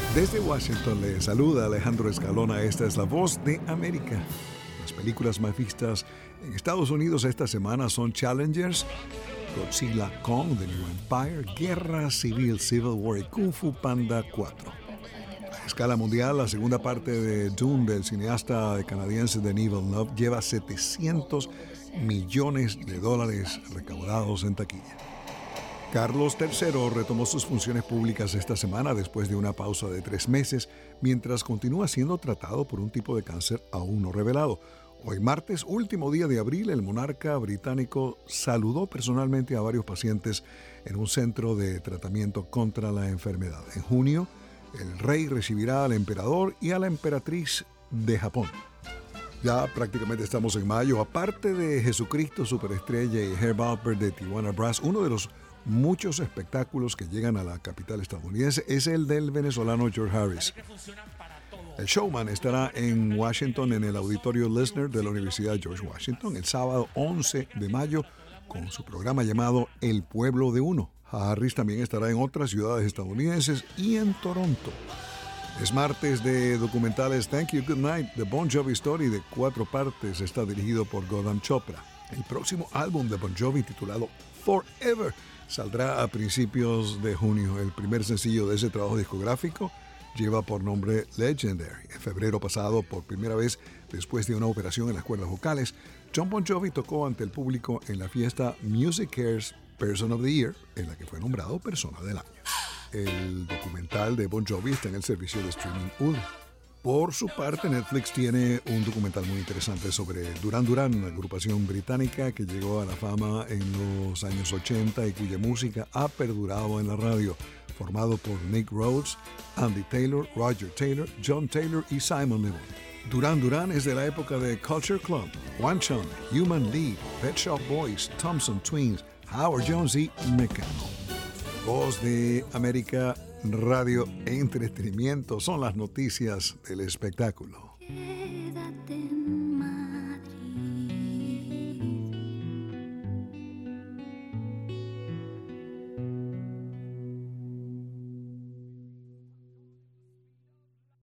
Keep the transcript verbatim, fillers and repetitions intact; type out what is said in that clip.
Desde Washington le saluda Alejandro Escalona. Esta es La Voz de América. Las películas más vistas en Estados Unidos esta semana son Challengers, Godzilla Kong, The New Empire, Guerra Civil, Civil War y Kung Fu Panda cuatro. A escala mundial, la segunda parte de Dune del cineasta canadiense Denis Villeneuve lleva setecientos millones de dólares recaudados en taquilla. Carlos tercero retomó sus funciones públicas esta semana después de una pausa de tres meses, mientras continúa siendo tratado por un tipo de cáncer aún no revelado. Hoy martes, último día de abril, el monarca británico saludó personalmente a varios pacientes en un centro de tratamiento contra la enfermedad. En junio, el rey recibirá al emperador y a la emperatriz de Japón. Ya prácticamente estamos en mayo. Aparte de Jesucristo Superestrella y Herb Alpert de Tijuana Brass, uno de los muchos espectáculos que llegan a la capital estadounidense es el del venezolano George Harris. El showman estará en Washington en el Auditorio Lisner de la Universidad George Washington el sábado once de mayo con su programa llamado El Pueblo de Uno. Harris también estará en otras ciudades estadounidenses y en Toronto. Es martes de documentales Thank You, Good Night, The Bon Jovi Story de cuatro partes. Está dirigido por Godam Chopra. El próximo álbum de Bon Jovi, titulado Forever, saldrá a principios de junio. El primer sencillo de ese trabajo discográfico lleva por nombre Legendary. En febrero pasado, por primera vez después de una operación en las cuerdas vocales, John Bon Jovi tocó ante el público en la fiesta Music Cares Person of the Year, en la que fue nombrado Persona del Año. El documental de Bon Jovi está en el servicio de streaming Hulu. Por su parte, Netflix tiene un documental muy interesante sobre Duran Duran, una agrupación británica que llegó a la fama en los años ochenta y cuya música ha perdurado en la radio, formado por Nick Rhodes, Andy Taylor, Roger Taylor, John Taylor y Simon Le Bon. Duran Duran es de la época de Culture Club, One Chun, Human League, Pet Shop Boys, Thompson Twins, Howard Jones y Mecano. Voz de América, radio e entretenimiento son las noticias del espectáculo. Queda